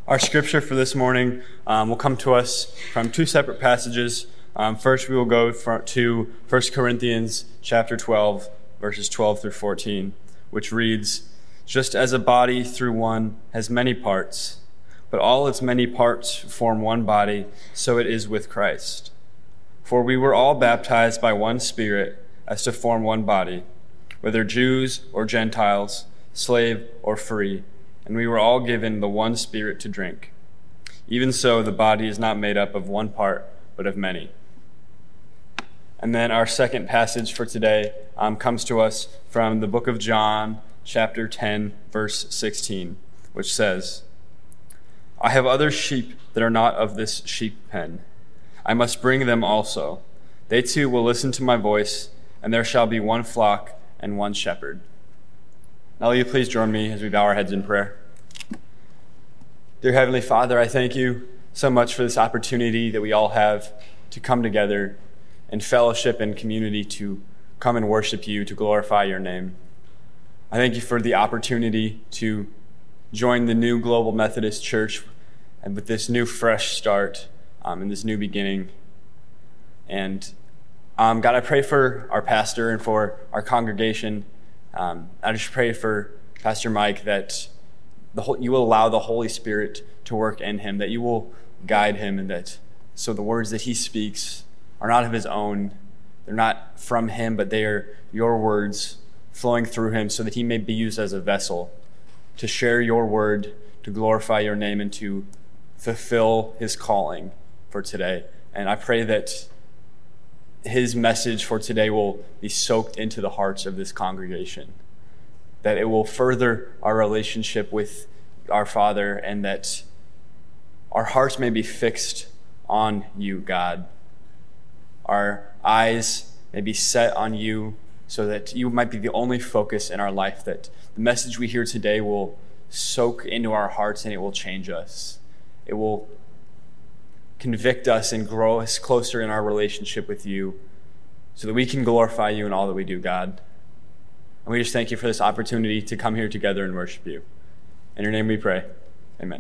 Our scripture for this morning will come to us from two separate passages. First, we will go to 1 Corinthians chapter 12, verses 12 through 14, which reads, "Just as a body through one has many parts, but all its many parts form one body, so it is with Christ. For we were all baptized by one Spirit as to form one body, whether Jews or Gentiles, slave or free, and we were all given the one Spirit to drink. Even so, the body is not made up of one part, but of many." And then our second passage for today comes to us from the book of John, chapter 10, verse 16, which says, "I have other sheep that are not of this sheep pen. I must bring them also. They too will listen to my voice, and there shall be one flock and one shepherd." Now, will you please join me as we bow our heads in prayer? Dear Heavenly Father, I thank you so much for this opportunity that we all have to come together in fellowship and community to come and worship you, to glorify your name. I thank you for the opportunity to join the new Global Methodist Church and with this new fresh start and this new beginning. And God, I pray for our pastor and for our congregation. I just pray for Pastor Mike that you will allow the Holy Spirit to work in him, that you will guide him, and that so the words that he speaks are not of his own. They're not from him, but they are your words flowing through him so that he may be used as a vessel to share your word, to glorify your name, and to fulfill his calling for today. And I pray that his message for today will be soaked into the hearts of this congregation, that it will further our relationship with our Father, and that our hearts may be fixed on you, God. Our eyes may be set on you so that you might be the only focus in our life, that the message we hear today will soak into our hearts and it will change us. It will convict us and grow us closer in our relationship with you so that we can glorify you in all that we do, God. And we just thank you for this opportunity to come here together and worship you. In your name we pray. Amen.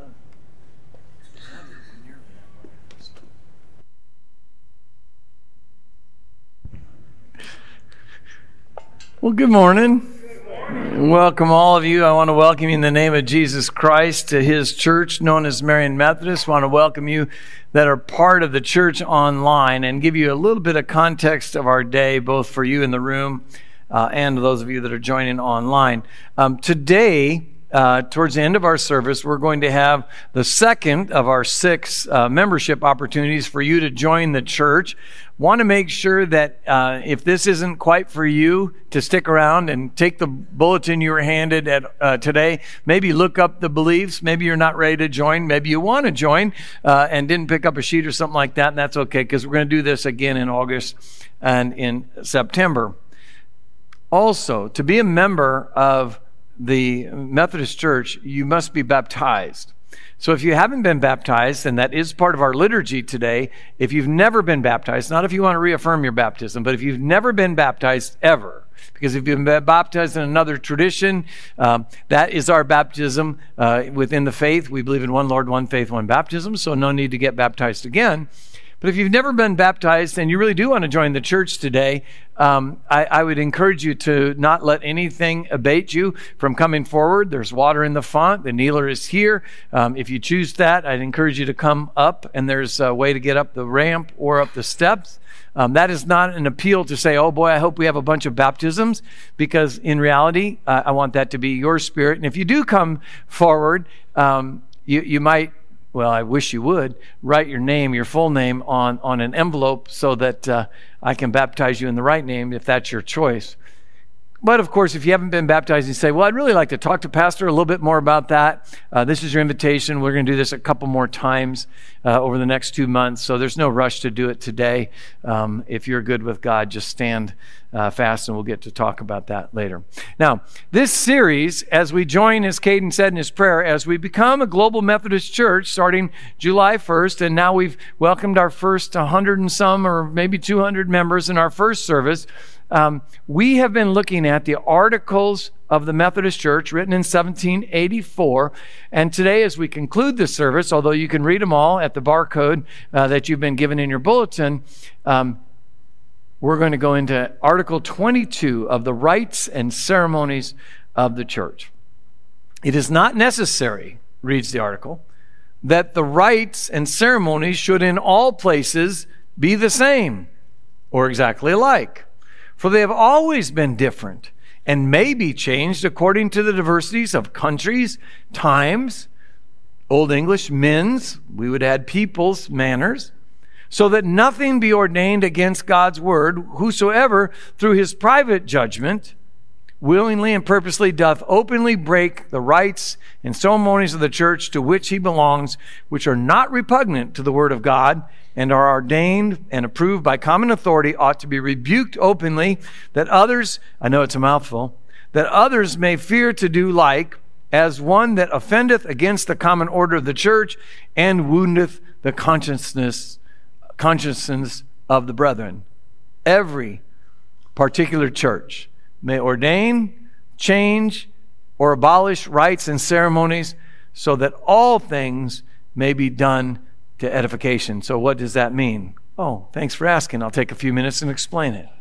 Well, good morning. Welcome all of you. I want to welcome you in the name of Jesus Christ to his church known as Marian Methodist. I want to welcome you that are part of the church online and give you a little bit of context of our day, both for you in the room and those of you that are joining online. Today, towards the end of our service, we're going to have the second of our 6 membership opportunities for you to join the church. Want to make sure that if this isn't quite for you, to stick around and take the bulletin you were handed at today. Maybe look up the beliefs. Maybe you're not ready to join. Maybe you want to join and didn't pick up a sheet or something like that, and that's okay, because we're going to do this again in August and in September. Also, to be a member of the Methodist Church, you must be baptized. So if you haven't been baptized, and that is part of our liturgy today, if you've never been baptized, not if you want to reaffirm your baptism, but if you've never been baptized ever, because if you've been baptized in another tradition, that is our baptism within the faith. We believe in one Lord, one faith, one baptism, so no need to get baptized again. But if you've never been baptized and you really do want to join the church today, I would encourage you to not let anything abate you from coming forward. There's water in the font. The kneeler is here. If you choose that, I'd encourage you to come up, and there's a way to get up the ramp or up the steps. That is not an appeal to say, oh boy, I hope we have a bunch of baptisms, because in reality, I want that to be your spirit. And if you do come forward, you might, well, I wish you would, write your name, your full name on an envelope so that I can baptize you in the right name if that's your choice. But of course, if you haven't been baptized and you say, well, I'd really like to talk to Pastor a little bit more about that, this is your invitation. We're going to do this a couple more times over the next 2 months, so there's no rush to do it today. If you're good with God, just stand fast, and we'll get to talk about that later. Now, this series, as we join, as Caden said in his prayer, as we become a Global Methodist Church starting July 1st, and now we've welcomed our first 100 and some, or maybe 200 members in our first service, we have been looking at the Articles of the Methodist Church, written in 1784. And today, as we conclude this service, although you can read them all at the barcode that you've been given in your bulletin, we're going to go into Article 22 of the Rites and Ceremonies of the Church. It is not necessary, reads the article, that the rites and ceremonies should in all places be the same or exactly alike, for they have always been different and may be changed according to the diversities of countries, times, Old English, men's, we would add people's, manners, so that nothing be ordained against God's word, whosoever through his private judgment willingly and purposely doth openly break the rites and ceremonies of the church to which he belongs, which are not repugnant to the word of God, and are ordained and approved by common authority, ought to be rebuked openly, that others, I know it's a mouthful, that others may fear to do like, as one that offendeth against the common order of the church, and woundeth the consciences of the brethren. Every particular church may ordain, change, or abolish rites and ceremonies so that all things may be done to edification. So what does that mean? Oh, thanks for asking. I'll take a few minutes and explain it.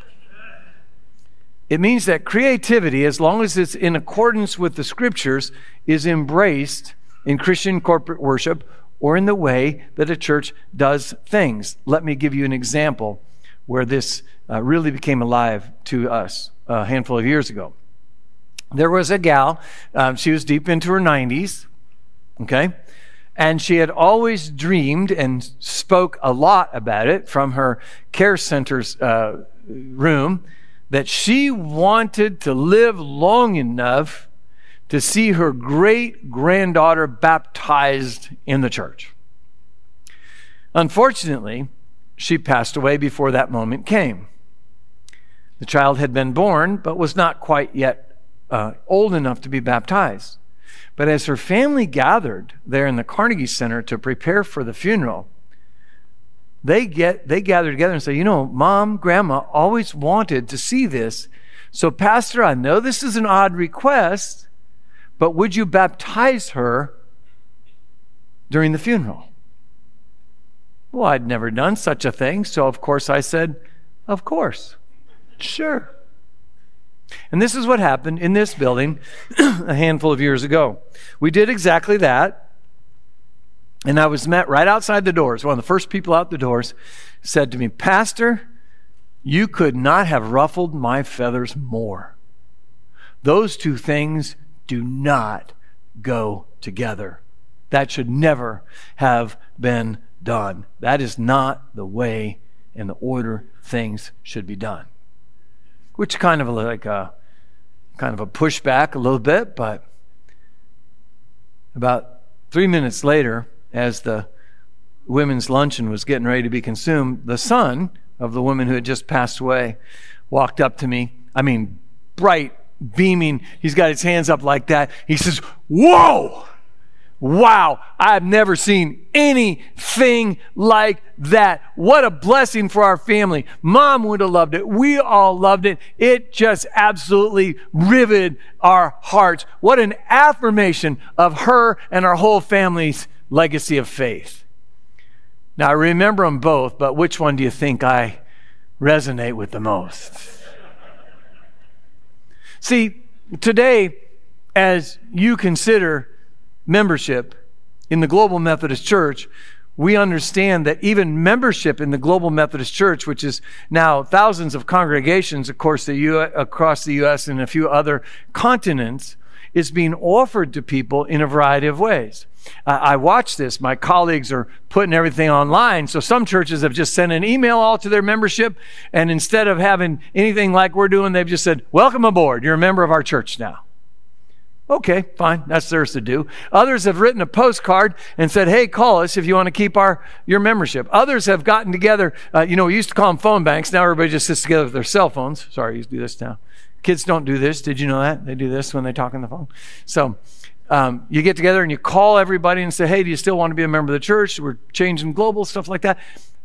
It means that creativity, as long as it's in accordance with the scriptures, is embraced in Christian corporate worship or in the way that a church does things. Let me give you an example where this really became alive to us a handful of years ago. There was a gal, she was deep into her 90s, okay? And she had always dreamed and spoke a lot about it from her care center's room, that she wanted to live long enough to see her great-granddaughter baptized in the church. Unfortunately, she passed away before that moment came. The child had been born, but was not quite yet old enough to be baptized. But as her family gathered there in the Carnegie Center to prepare for the funeral, they gathered together and said, Mom, Grandma always wanted to see this. So, Pastor, I know this is an odd request, but would you baptize her during the funeral? Well, I'd never done such a thing, so of course I said, of course, sure. And this is what happened in this building a handful of years ago. We did exactly that. And I was met right outside the doors. One of the first people out the doors said to me, Pastor, you could not have ruffled my feathers more. Those two things do not go together. That should never have been done. That is not the way and the order things should be done. Which kind of like a pushback a little bit, but about 3 minutes later, as the women's luncheon was getting ready to be consumed, the son of the woman who had just passed away walked up to me. I mean, bright, beaming. He's got his hands up like that. He says, "Whoa! Wow, I've never seen anything like that. What a blessing for our family. Mom would have loved it. We all loved it. It just absolutely riveted our hearts. What an affirmation of her and our whole family's legacy of faith." Now, I remember them both, but which one do you think I resonate with the most? See, today, as you consider membership in the Global Methodist Church, we understand that even membership in the Global Methodist Church, which is now thousands of congregations across the U.S. and a few other continents, is being offered to people in a variety of ways. I watch this. My colleagues are putting everything online. So some churches have just sent an email all to their membership, and instead of having anything like we're doing, they've just said, "Welcome aboard. You're a member of our church now." Okay, fine. That's theirs to do. Others have written a postcard and said, "Hey, call us if you want to keep your membership." Others have gotten together. We used to call them phone banks. Now everybody just sits together with their cell phones. Sorry, you do this now. Kids don't do this. Did you know that? They do this when they talk on the phone. So you get together and you call everybody and say, "Hey, do you still want to be a member of the church? We're changing global," stuff like that.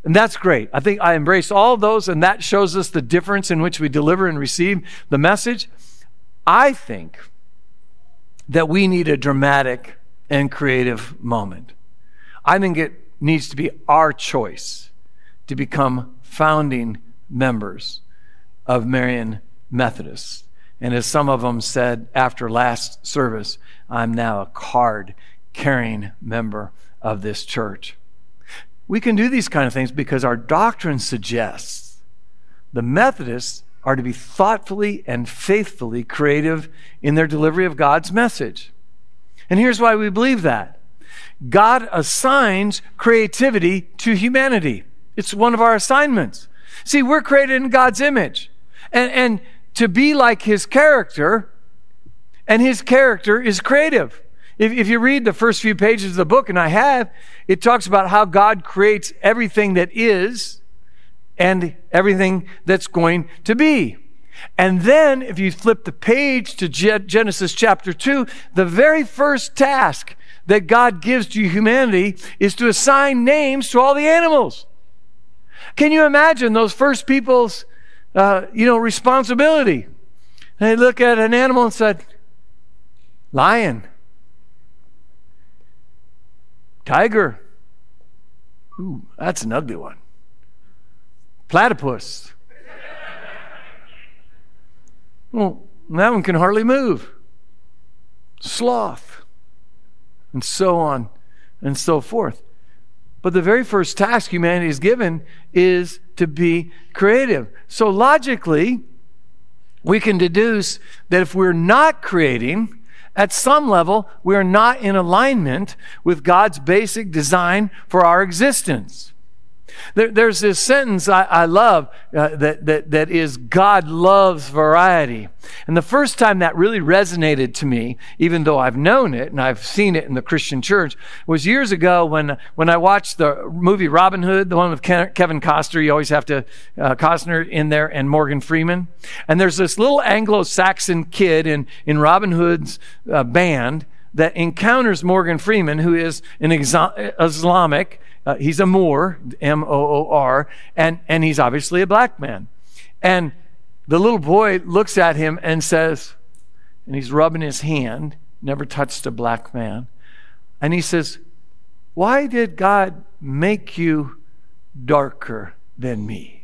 And that's great. I think I embrace all of those, and that shows us the difference in which we deliver and receive the message. I think that we need a dramatic and creative moment. I think it needs to be our choice to become founding members of Marian Methodists. And as some of them said after last service, I'm now a card-carrying member of this church. We can do these kind of things because our doctrine suggests the Methodists are to be thoughtfully and faithfully creative in their delivery of God's message. And here's why we believe that. God assigns creativity to humanity. It's one of our assignments. See, we're created in God's image. And to be like his character, and his character is creative. If you read the first few pages of the book, and I have, it talks about how God creates everything that is and everything that's going to be. And then, if you flip the page to Genesis chapter 2, the very first task that God gives to humanity is to assign names to all the animals. Can you imagine those first people's responsibility? They look at an animal and said, lion, tiger. Ooh, that's an ugly one. Platypus. Well, that one can hardly move. Sloth. And so on and so forth. But the very first task humanity is given is to be creative. So logically, we can deduce that if we're not creating, at some level, we're not in alignment with God's basic design for our existence. There's this sentence I love that is, God loves variety. And the first time that really resonated to me, even though I've known it and I've seen it in the Christian church, was years ago when I watched the movie Robin Hood, the one with Kevin Costner. You always have to, Costner in there, and Morgan Freeman. And there's this little Anglo-Saxon kid in Robin Hood's band that encounters Morgan Freeman, who is an Islamic. He's a Moor, M-O-O-R, and he's obviously a black man. And the little boy looks at him and says, and he's rubbing his hand, never touched a black man, and he says, why did God make you darker than me?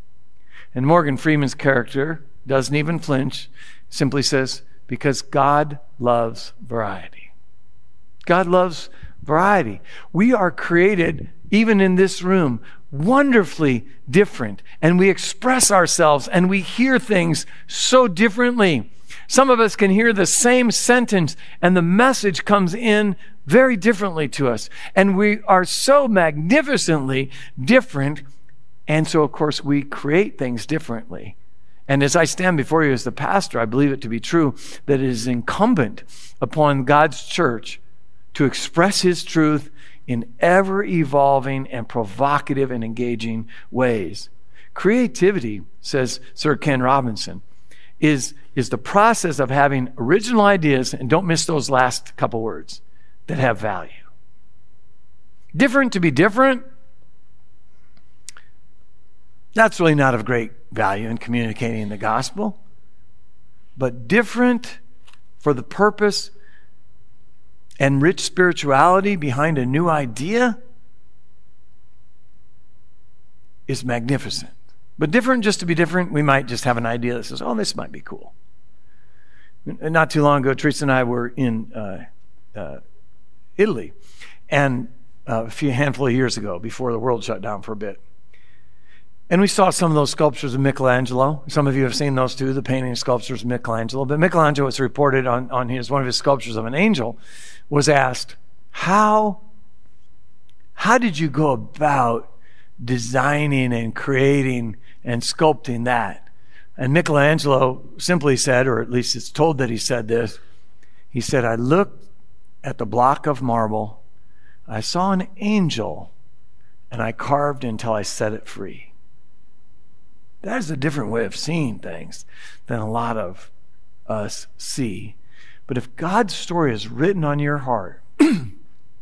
And Morgan Freeman's character doesn't even flinch, simply says, because God loves variety. God loves variety. We are created, even in this room, wonderfully different. And we express ourselves and we hear things so differently. Some of us can hear the same sentence and the message comes in very differently to us. And we are so magnificently different. And so, of course, we create things differently. And as I stand before you as the pastor, I believe it to be true that it is incumbent upon God's church to express his truth in ever-evolving and provocative and engaging ways. Creativity, says Sir Ken Robinson, is the process of having original ideas, and don't miss those last couple words, that have value. Different to be different, that's really not of great value in communicating the gospel. But different for the purpose and rich spirituality behind a new idea is magnificent. But different just to be different, we might just have an idea that says, oh, this might be cool. Not too long ago, Teresa and I were in Italy, and a handful of years ago, before the world shut down for a bit. And we saw some of those sculptures of Michelangelo. Some of you have seen those too, the painting and sculptures of Michelangelo. But Michelangelo was reported on one of his sculptures of an angel, was asked, how did you go about designing and creating and sculpting that? And Michelangelo simply said, or at least it's told that he said this, he said, I looked at the block of marble, I saw an angel, and I carved until I set it free. That is a different way of seeing things than a lot of us see. But if God's story is written on your heart,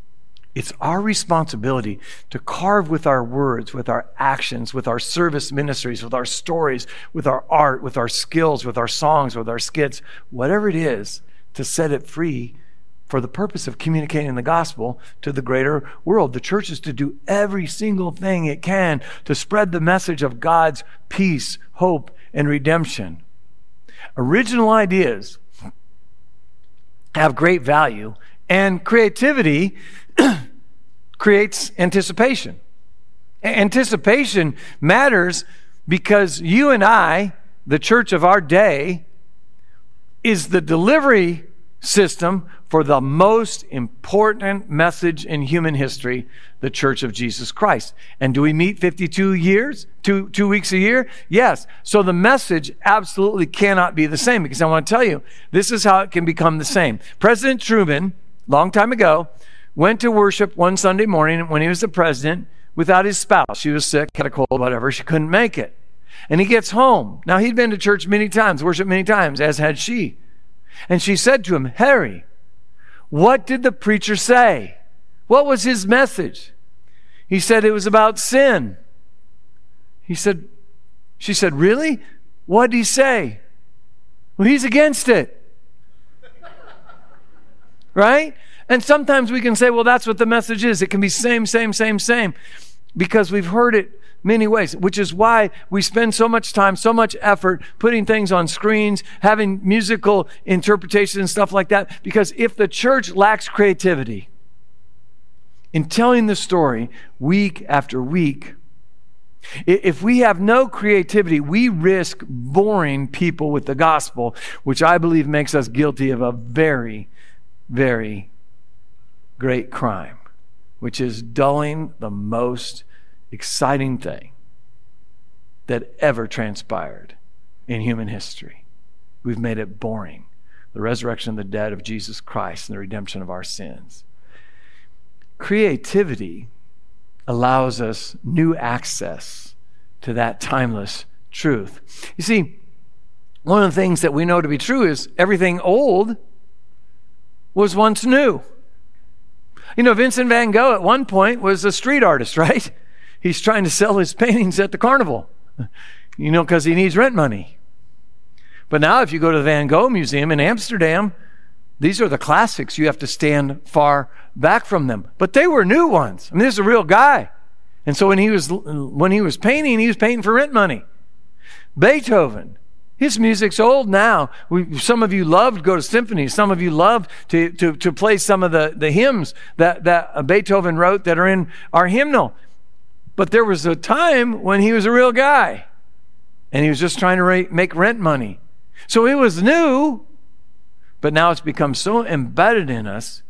It's our responsibility to carve with our words, with our actions, with our service ministries, with our stories, with our art, with our skills, with our songs, with our skits, whatever it is, to set it free for the purpose of communicating the gospel to the greater world. The church is to do every single thing it can to spread the message of God's peace, hope, and redemption. Original ideas have great value, and creativity creates anticipation. Anticipation matters because you and I, the church of our day, is the delivery system for the most important message in human history, the Church of Jesus Christ. And do we meet 52 weeks a year? Yes. So the message absolutely cannot be the same, because I want to tell you, this is how it can become the same. President Truman, long time ago, went to worship one Sunday morning when he was the president without his spouse. She was sick, had a cold, whatever. She couldn't make it. And he gets home. Now, he'd been to church many times, worshiped many times, as had she. And she said to him, "Harry, what did the preacher say? What was his message?" He said it was about sin. She said, "Really? What did he say?" "Well, he's against it." Right? And sometimes we can say, well, that's what the message is. It can be same, because we've heard it many ways, which is why we spend so much time, so much effort putting things on screens, having musical interpretation and stuff like that. Because if the church lacks creativity in telling the story week after week, if we have no creativity, we risk boring people with the gospel, which I believe makes us guilty of a very, very great crime, which is dulling the most exciting thing that ever transpired in human history. We've made it boring. The resurrection of the dead of Jesus Christ and the redemption of our sins. Creativity allows us new access to that timeless truth. You see, one of the things that we know to be true is everything old was once new. You know, Vincent van Gogh at one point was a street artist, right? He's trying to sell his paintings at the carnival, because he needs rent money. But now if you go to the Van Gogh Museum in Amsterdam, these are the classics. You have to stand far back from them. But they were new ones. I mean, this is a real guy. And so when he was painting for rent money. Beethoven, his music's old now. Some of you loved to go to symphonies. Some of you loved to play some of the hymns that Beethoven wrote that are in our hymnal. But there was a time when he was a real guy, and he was just trying to make rent money. So it was new, but now it's become so embedded in us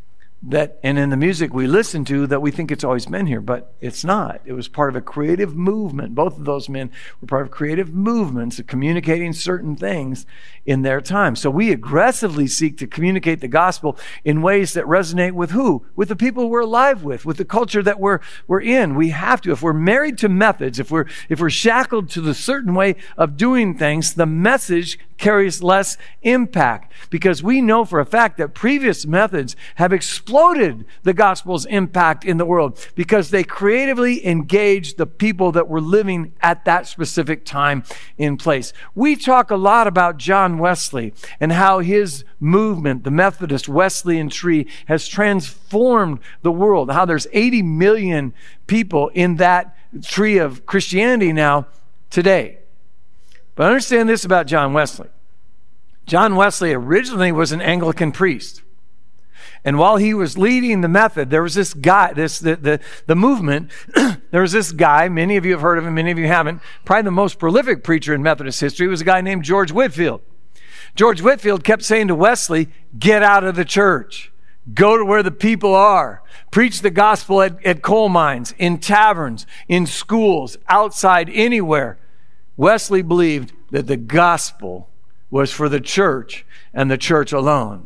and in the music we listen to, that we think it's always been here, but it's not. It was part of a creative movement. Both of those men were part of creative movements of communicating certain things in their time. So we aggressively seek to communicate the gospel in ways that resonate with who? With the people we're alive with the culture that we're in. We have to. If we're married to methods, if we're shackled to the certain way of doing things, the message carries less impact, because we know for a fact that previous methods have exploded the gospel's impact in the world, because they creatively engaged the people that were living at that specific time in place. We talk a lot about John Wesley and how his movement, the Methodist Wesleyan tree, has transformed the world, how there's 80 million people in that tree of Christianity now today. But understand this about John Wesley. John Wesley originally was an Anglican priest. And while he was leading the method, there was this guy, the movement, there was this guy, many of you have heard of him, many of you haven't, probably the most prolific preacher in Methodist history was a guy named George Whitefield. George Whitefield kept saying to Wesley, "Get out of the church. Go to where the people are. Preach the gospel at coal mines, in taverns, in schools, outside, anywhere." Wesley believed that the gospel was for the church and the church alone.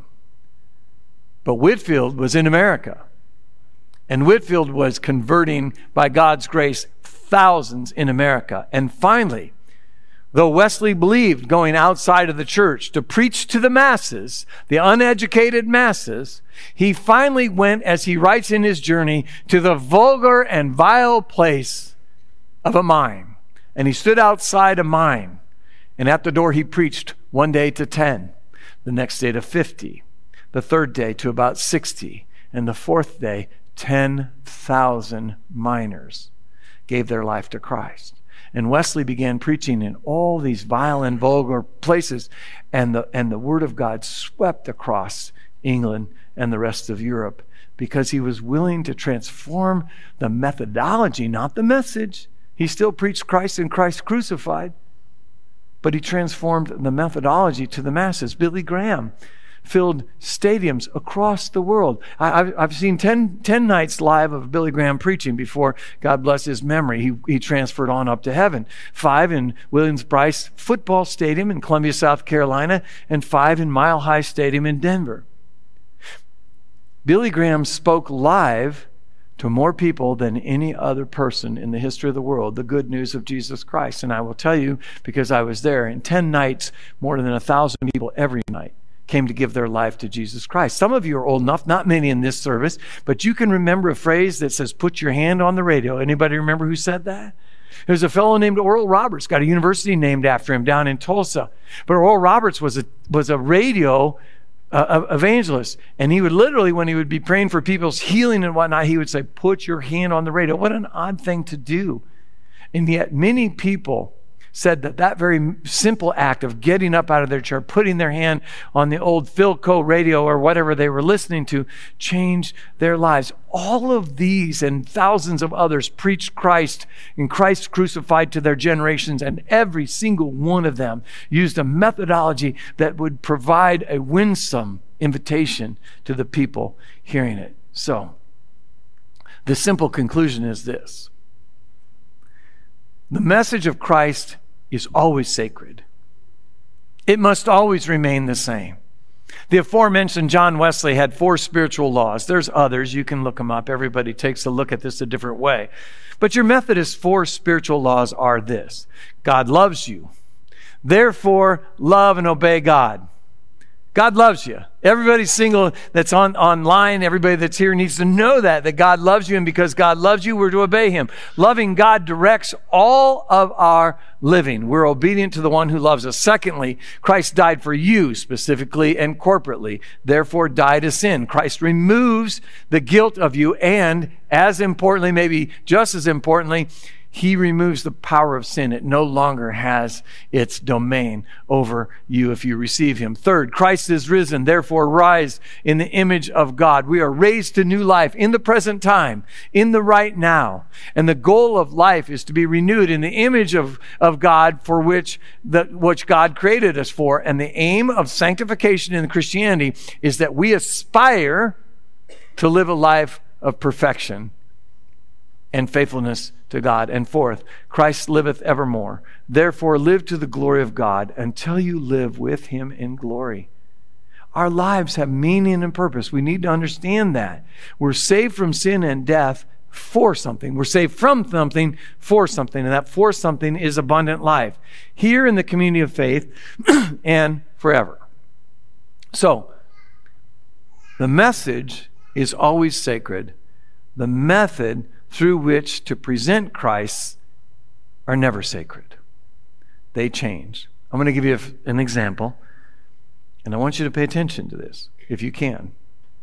But Whitefield was in America. And Whitefield was converting, by God's grace, thousands in America. And finally, Though Wesley believed going outside of the church to preach to the masses, the uneducated masses, he finally went, as he writes in his journey, to the vulgar and vile place of a mine. And he stood outside a mine, and at the door he preached one day to 10, the next day to 50, the third day to about 60, and the fourth day 10,000 miners gave their life to Christ. And Wesley began preaching in all these vile and vulgar places, and the word of God swept across England and the rest of Europe because he was willing to transform the methodology, not the message. He still preached Christ and Christ crucified, but he transformed the methodology to the masses. Billy Graham filled stadiums across the world. I've seen 10 nights live of Billy Graham preaching before, God bless his memory, he transferred on up to heaven. 5 in Williams-Brice Football Stadium in Columbia, South Carolina, and 5 in Mile High Stadium in Denver. Billy Graham spoke live to more people than any other person in the history of the world, the good news of Jesus Christ. And I will tell you, because I was there, in 10 nights, more than 1,000 people every night came to give their life to Jesus Christ. Some of you are old enough, not many in this service, but you can remember a phrase that says, put your hand on the radio. Anybody remember who said that? There's a fellow named Oral Roberts, got a university named after him down in Tulsa. But Oral Roberts was a radio evangelist. And he would literally, when he would be praying for people's healing and whatnot, he would say, put your hand on the radio. What an odd thing to do. And yet many people said that very simple act of getting up out of their chair, putting their hand on the old Philco radio or whatever they were listening to, changed their lives. All of these and thousands of others preached Christ and Christ crucified to their generations, and every single one of them used a methodology that would provide a winsome invitation to the people hearing it. So, the simple conclusion is this: the message of Christ is always sacred. It must always remain the same. The aforementioned John Wesley had 4 spiritual laws. There's others. You can look them up. Everybody takes a look at this a different way. But your Methodist 4 spiritual laws are this: God loves you. Therefore, love and obey God. God loves you. Everybody single that's online, everybody that's here needs to know that God loves you, and because God loves you, we're to obey him. Loving God directs all of our living. We're obedient to the one who loves us. Secondly, Christ died for you specifically and corporately, therefore die to sin. Christ removes the guilt of you, and as importantly, maybe just as importantly, he removes the power of sin. It no longer has its domain over you if you receive him. Third, Christ is risen, therefore rise in the image of God. We are raised to new life in the present time, in the right now. And the goal of life is to be renewed in the image of God for which God created us for. And the aim of sanctification in Christianity is that we aspire to live a life of perfection and faithfulness to God. And fourth, Christ liveth evermore. Therefore, live to the glory of God until you live with him in glory. Our lives have meaning and purpose. We need to understand that. We're saved from sin and death for something. We're saved from something for something, and that for something is abundant life here in the community of faith and forever. So, the message is always sacred. The method through which to present Christ are never sacred. They change. I'm going to give you an example, and I want you to pay attention to this, if you can.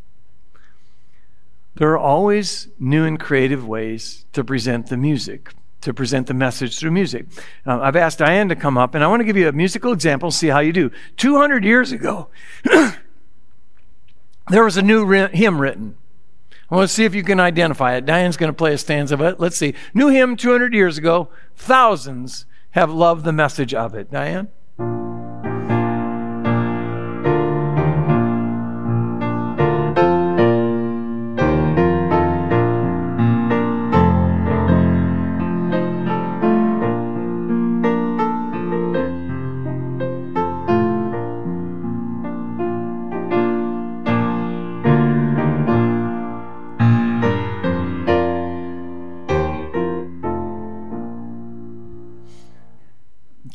There are always new and creative ways to present the music, to present the message through music. I've asked Diane to come up, and I want to give you a musical example, see how you do. 200 years ago, there was a new hymn written. I want to see if you can identify it. Diane's going to play a stanza of it. Let's see. New hymn 200 years ago. Thousands have loved the message of it. Diane?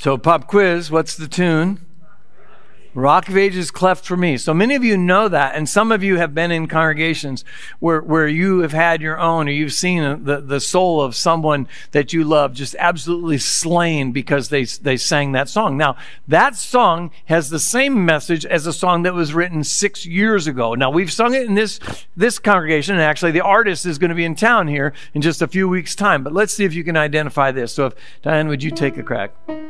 So pop quiz, what's the tune? Rock of Ages cleft for me. So many of you know that, and some of you have been in congregations where you have had your own, or you've seen the soul of someone that you love just absolutely slain because they sang that song. Now, that song has the same message as a song that was written 6 years ago. Now, we've sung it in this congregation, and actually the artist is going to be in town here in just a few weeks' time. But let's see if you can identify this. So if, Diane, would you take a crack?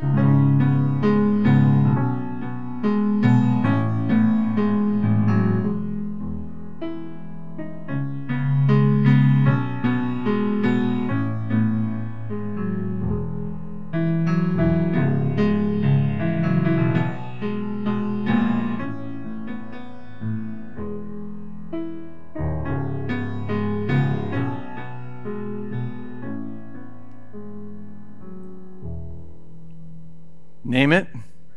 Name it?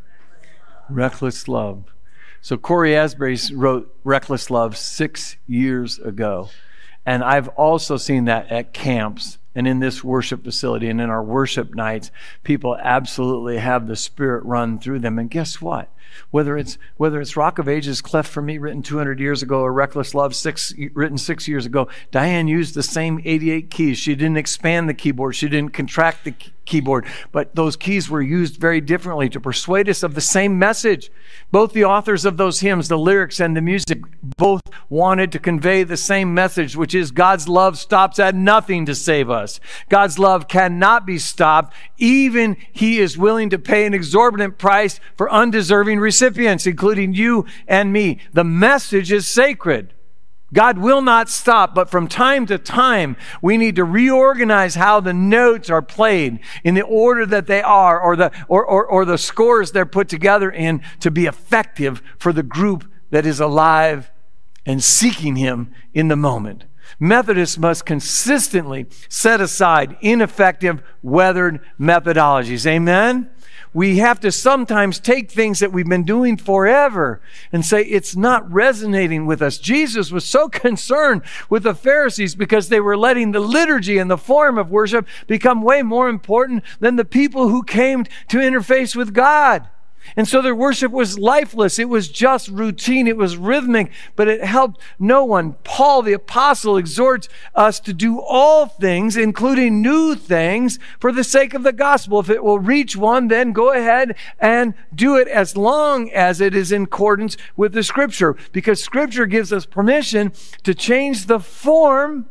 Reckless Love. So Corey Asbury wrote Reckless Love 6 years ago. And I've also seen that at camps and in this worship facility and in our worship nights. People absolutely have the Spirit run through them. And guess what? Whether it's Rock of Ages, Cleft for Me, written 200 years ago, or Reckless Love, written 6 years ago, Diane used the same 88 keys. She didn't expand the keyboard. She didn't contract the keyboard. But those keys were used very differently to persuade us of the same message. Both the authors of those hymns, the lyrics and the music, both wanted to convey the same message, which is God's love stops at nothing to save us. God's love cannot be stopped. Even He is willing to pay an exorbitant price for undeserving recipients, including you and me. The message is sacred. God will not stop, but from time to time, we need to reorganize how the notes are played in the order that they are, or the scores they're put together in, to be effective for the group that is alive and seeking Him in the moment. Methodists must consistently set aside ineffective, weathered methodologies. Amen? We have to sometimes take things that we've been doing forever and say it's not resonating with us. Jesus was so concerned with the Pharisees because they were letting the liturgy and the form of worship become way more important than the people who came to interface with God. And so their worship was lifeless. It was just routine. It was rhythmic, but it helped no one. Paul, the apostle, exhorts us to do all things, including new things, for the sake of the gospel. If it will reach one, then go ahead and do it, as long as it is in accordance with the Scripture, because Scripture gives us permission to change the form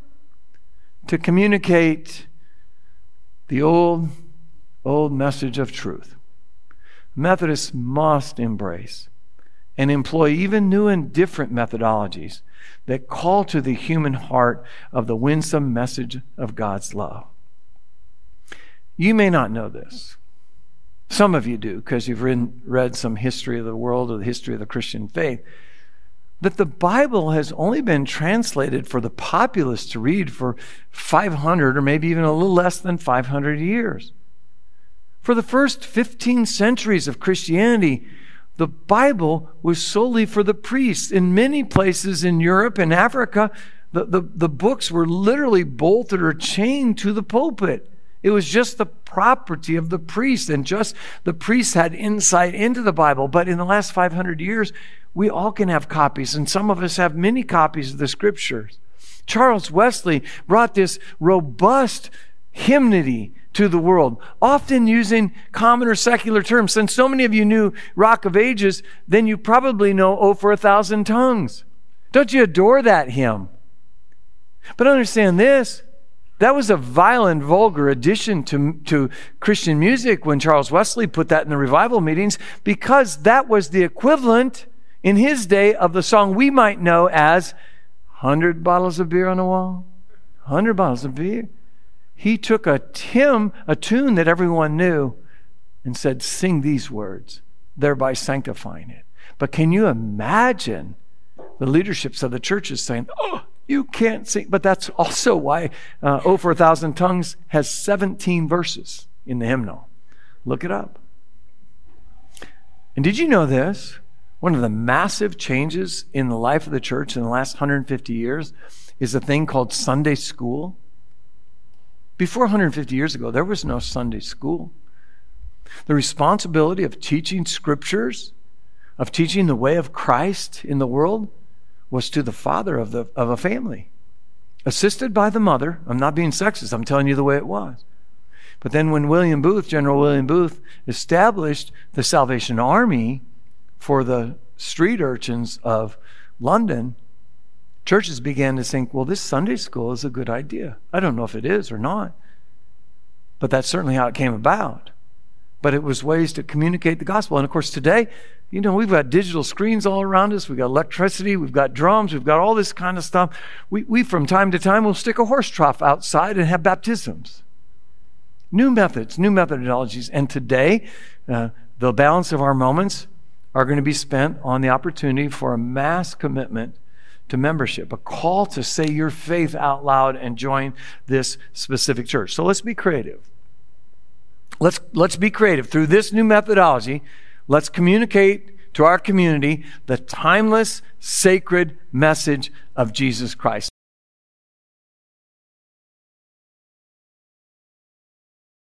to communicate the old message of truth. Methodists must embrace and employ even new and different methodologies that call to the human heart of the winsome message of God's love. You may not know this. Some of you do, because you've read some history of the world or the history of the Christian faith, that the Bible has only been translated for the populace to read for 500 or maybe even a little less than 500 years. For the first 15 centuries of Christianity, the Bible was solely for the priests. In many places in Europe and Africa, the books were literally bolted or chained to the pulpit. It was just the property of the priest, and just the priests had insight into the Bible. But in the last 500 years, we all can have copies, and some of us have many copies of the Scriptures. Charles Wesley brought this robust hymnody to the world, often using common or secular terms. Since so many of you knew Rock of Ages, then you probably know "Oh, for 1,000 Tongues." Don't you adore that hymn? But understand this, that was a vile and vulgar addition to Christian music when Charles Wesley put that in the revival meetings, because that was the equivalent in his day of the song we might know as 100 bottles of beer on the wall, 100 bottles of beer. He took a tune that everyone knew, and said, sing these words, thereby sanctifying it. But can you imagine the leaderships of the churches saying, oh, you can't sing? But that's also why "Oh, for 1,000 Tongues" has 17 verses in the hymnal. Look it up. And did you know this? One of the massive changes in the life of the church in the last 150 years is a thing called Sunday school. Before 150 years ago, there was no Sunday school. The responsibility of teaching scriptures, of teaching the way of Christ in the world, was to the father of a family, assisted by the mother. I'm not being sexist. I'm telling you the way it was. But then when General William Booth, established the Salvation Army for the street urchins of London, churches began to think, well, this Sunday school is a good idea. I don't know if it is or not, but that's certainly how it came about. But it was ways to communicate the gospel. And of course, today, we've got digital screens all around us. We've got electricity. We've got drums. We've got all this kind of stuff. We from time to time, will stick a horse trough outside and have baptisms. New methods, new methodologies. And today, the balance of our moments are going to be spent on the opportunity for a mass commitment to membership, a call to say your faith out loud and join this specific church. So let's be creative. Let's be creative. Through this new methodology, let's communicate to our community the timeless, sacred message of Jesus Christ.